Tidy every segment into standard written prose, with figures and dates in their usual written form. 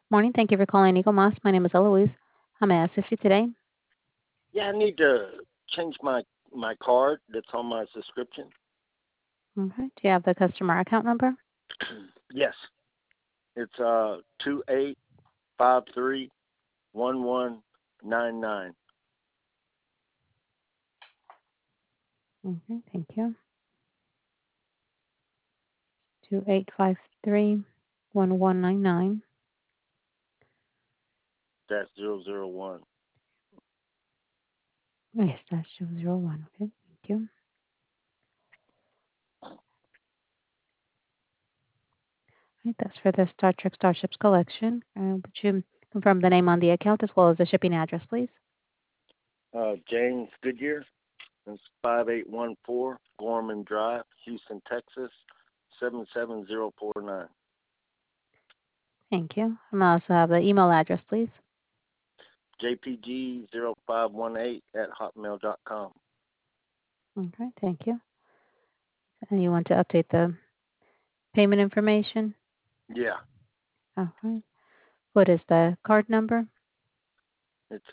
Morning. Thank you for calling Eagle Moss. My name is Eloise. How may I assist you today? Yeah, I need to change my card that's on my subscription. Okay. Do you have the customer account number? Yes, it's 28531199. Okay. Thank you. 2853-1199. That's 001. Yes, that's 001. Okay. Thank you. Right, that's for the Star Trek Starships collection. Would you confirm the name on the account as well as the shipping address, please? James Goodyear. It's 5814 Gorman Drive, Houston, Texas 77049. Thank you. And I also have the email address, please. JPG0518 at hotmail.com. Okay. Thank you. And you want to update the payment information? Yeah, All right. What is the card number? it's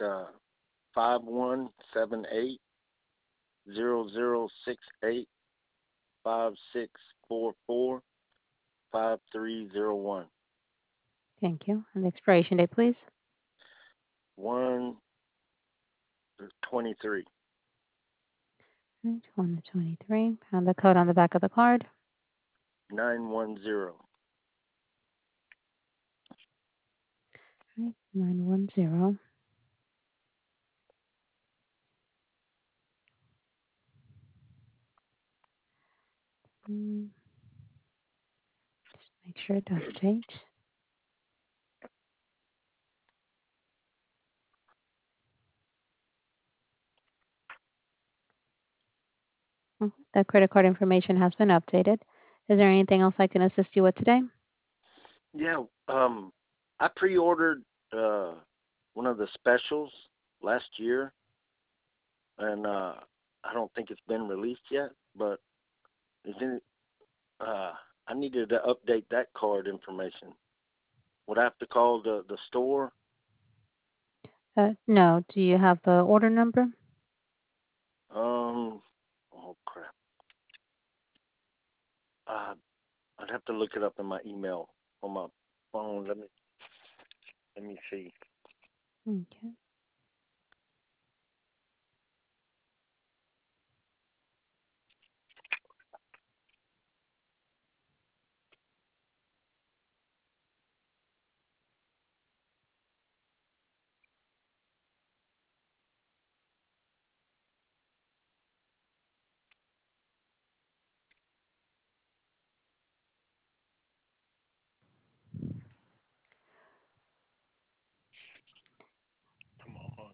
5178 0068 5644 5301. Thank you. And the expiration date, please. 123. 2023. And the code on the back of the card. 910. 910. Mm, Make sure it updates. The credit card information has been updated. Is there anything else I can assist you with today? Yeah, I pre-ordered uh, one of the specials last year, and I don't think it's been released yet. But is it, I needed to update that card information. Would I have to call the store? No. Do you have the order number? Um, oh crap. Uh, I'd have to look it up in my email on my phone. Let me see. Okay. Come on.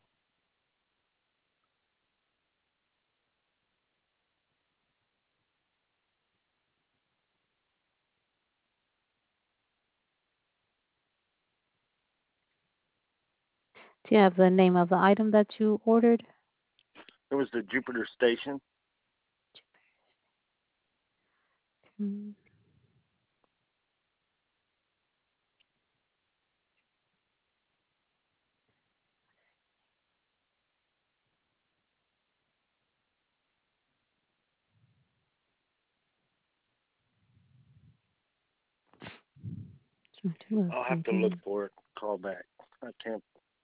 Do you have the name of the item that you ordered? It was the Jupiter Station. Mm, Trying to I'll have locate to look it. for it. Call back. I can't.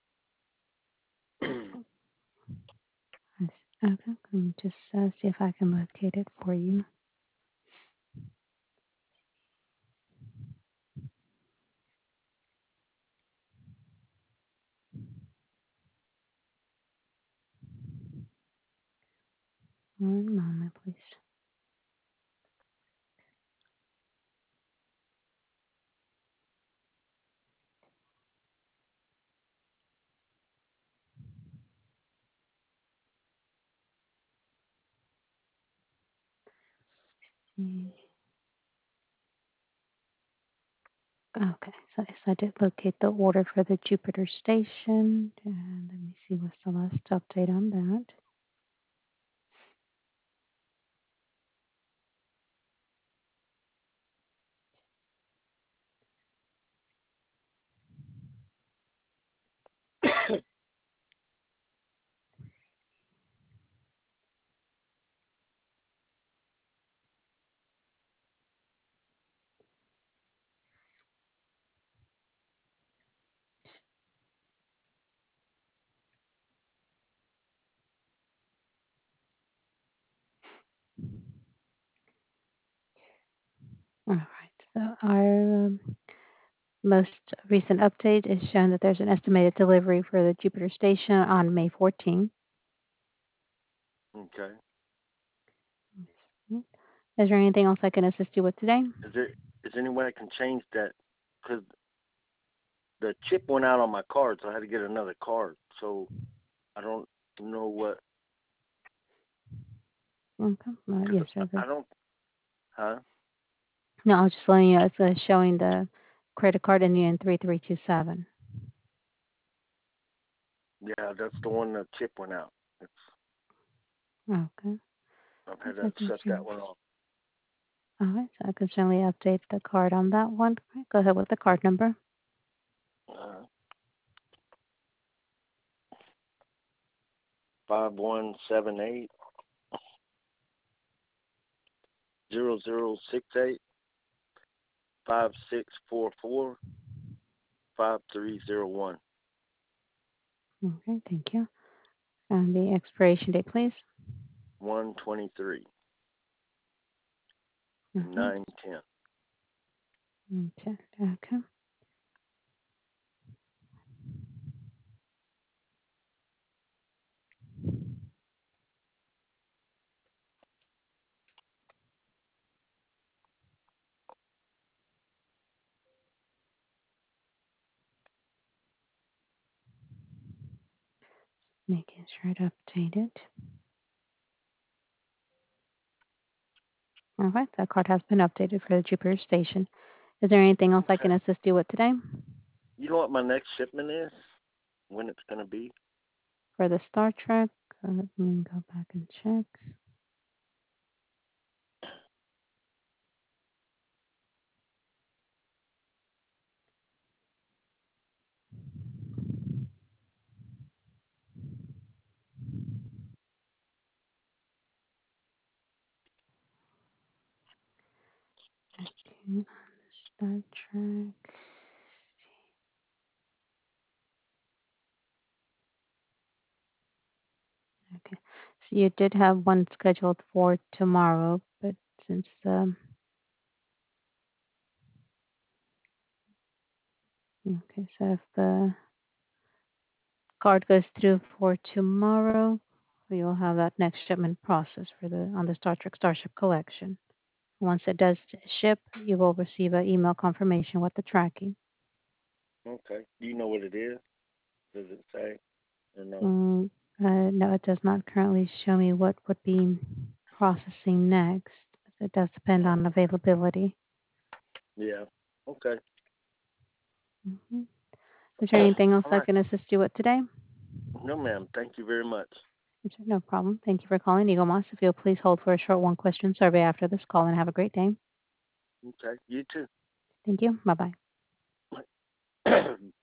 Okay. Let me just see if I can locate it for you. One moment, please. Mm, Okay, so yes, I did locate the order for the Jupiter station. And let me see what's the last update on that. All right. So our most recent update is showing that there's an estimated delivery for the Jupiter station on May 14th. Okay. Is there anything else I can assist you with today? Is there any way I can change that? Because the chip went out on my card, so I had to get another card. So I don't know what. Okay. Cause Yes, sir. I don't. Huh? No, I was just letting you know it's showing the credit card ending in 3327. Yeah, that's the one the chip went out. It's Okay. I've Yes, had I to can shut that one off. all right, so I can certainly update the card on that one. All right, go ahead with the card number. 5178-0068-5644-5301. Okay, thank you. And the expiration date, please. 123 and Mm-hmm. 910. Okay. Okay. Making sure it updated. All right, that card has been updated for the Jupiter station. Is there anything else I can Okay. assist you with today? You know what my next shipment is? When it's gonna be? For the Star Trek, let me go back and check. Checking on the Star Trek. Okay. So you did have one scheduled for tomorrow, but since okay, so if the card goes through for tomorrow, you'll have that next shipment process for the on the Star Trek Starship collection. Once it does ship, you will receive an email confirmation with the tracking. Okay. Do you know what it is? Does it say? Or no? Mm, no, it does not currently show me what would be processing next. It does depend Oh, on availability. yeah. Okay. Hmm. Is there anything else All I right. can assist you with today? No, ma'am. Thank you very much. Sure, no problem. Thank you for calling Eagle Moss. If you'll please hold for a short one-question survey after this call, and have a great day. Okay. You too. Thank you. Bye-bye.